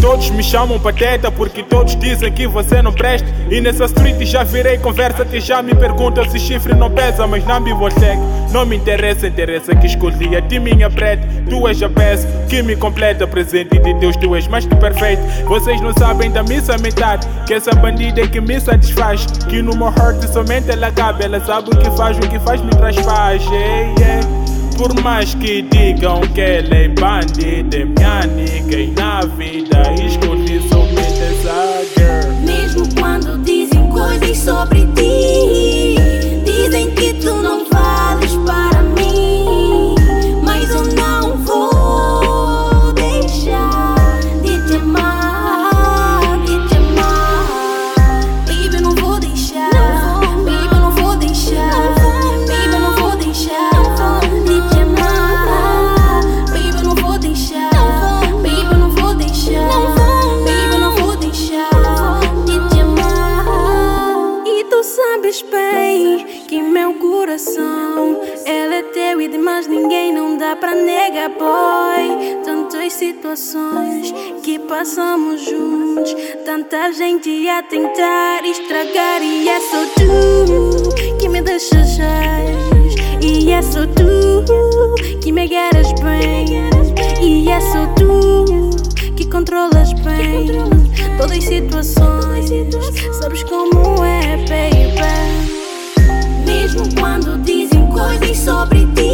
Todos me chamam pateta porque todos dizem que você não presta. E nessa street já virei conversa que já me perguntam se chifre não pesa. Mas não me segue, não me interessa, interessa que escolhi a ti minha preta. Tu és a peça que me completa, presente de Deus, tu és mais que perfeito. Vocês não sabem da missa metade, que essa bandida é que me satisfaz. Que no meu heart somente ela cabe, ela sabe o que faz me traz paz. Por mais que digam que ela é bandida, é minha nigga, e na vida escolhi somente essa girl. Mesmo quando dizem coisas sobre ti, dizem que tu não vales para mim, mas eu não vou deixar de te amar, de te amar. Baby, eu não vou deixar, baby, eu não vou deixar, baby, eu não vou deixar de te amar. Baby, eu não vou deixar, baby, eu não vou deixar, baby, eu não vou deixar de te amar. E tu sabes bem que meu coração, ele é teu e de mais ninguém não dá pra negar, boy. Tantas situações que passamos juntos, tanta gente a tentar estragar, e é só tu que me deixas cheio, e é só tu que me queres bem, e é só tu que controlas bem todas as situações, sabes como é, baby. Mesmo quando dizem coisas sobre ti,